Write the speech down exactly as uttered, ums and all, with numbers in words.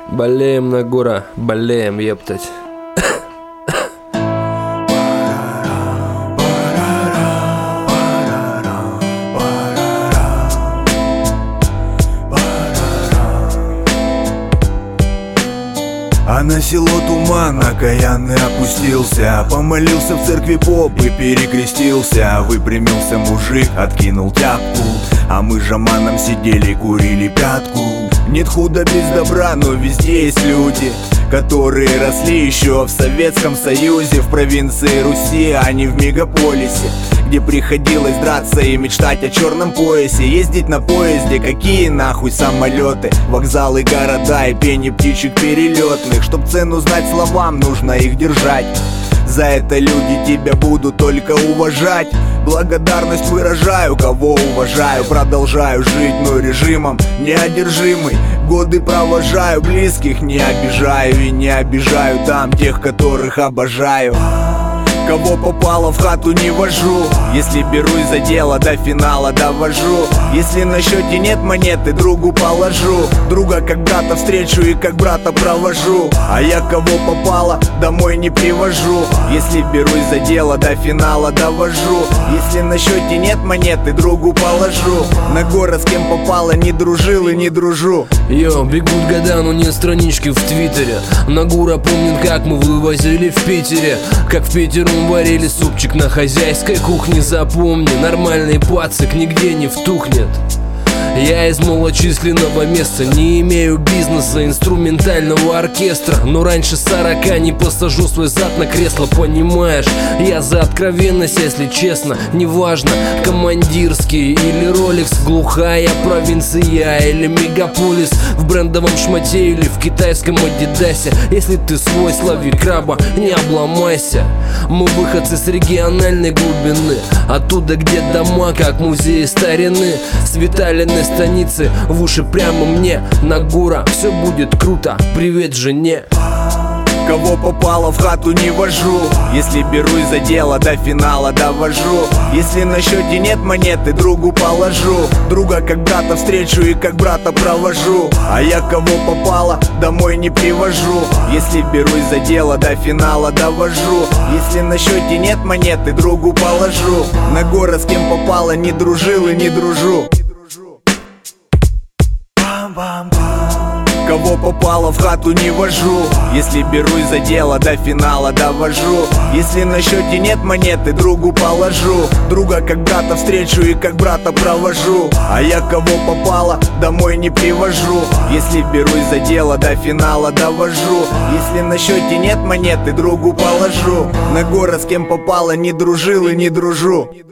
Болеем на гора, болеем, ептать. А на село туман окаянный опустился. Помолился в церкви поп и перекрестился. Выпрямился мужик, откинул тяпку, а мы жаманом сидели, курили пятку. Нет худа без добра, но везде есть люди, которые росли еще в Советском Союзе, в провинции Руси, а не в мегаполисе, где приходилось драться и мечтать о черном поясе. Ездить на поезде, какие нахуй самолеты, вокзалы, города и пение птичек перелетных. Чтоб цену знать словам, нужно их держать. За это люди тебя будут только уважать. Благодарность выражаю, кого уважаю. Продолжаю жить, но режимом неодержимый. Годы провожаю, близких не обижаю и не обижаю там тех, которых обожаю. Кого попало в хату не вожу, если берусь за дело, до финала довожу. Если на счете нет монеты, другу положу. Друга как брата встречу и как брата провожу. А я кого попало, домой не привожу. Если берусь за дело, до финала довожу. Если на счете нет монеты, другу положу. На город с кем попало, не дружил и не дружу. Йо, бегут года, но нет странички в Твиттере. Нагура помнит, как мы вывозили в Питере, как в Питеру варили супчик на хозяйской кухне. Запомни, нормальный пацик нигде не втухнет. Я из малочисленного места, не имею бизнеса, инструментального оркестра. Но раньше сорока не посажу свой зад на кресло, понимаешь? Я за откровенность, если честно. Неважно, командирский или роликс, глухая провинция или мегаполис, в брендовом шмате или в китайском адидасе. Если ты свой, слави краба, не обломайся. Мы выходцы с региональной глубины, оттуда, где дома, как музеи старины, с Виталиной станицы в уши прямо мне. Нагура, все будет круто, привет жене. Кого попало в хату не вожу, если берусь за дело, до финала довожу. Если на счете нет монеты, другу положу. Друга как брата встречу и как брата провожу. А я кого попало, домой не привожу. Если берусь за дело, до финала довожу. Если на счете нет монеты, другу положу. На город с кем попало, не дружил и не дружу. Кого попало в хату не вожу, если берусь за дело, до финала довожу. Если на счете нет монеты, другу положу. Друга как брата встречу и как брата провожу. А я кого попало, домой не привожу. Если берусь за дело, до финала довожу. Если на счете нет монеты, другу положу. На город с кем попало, не дружил и не дружу.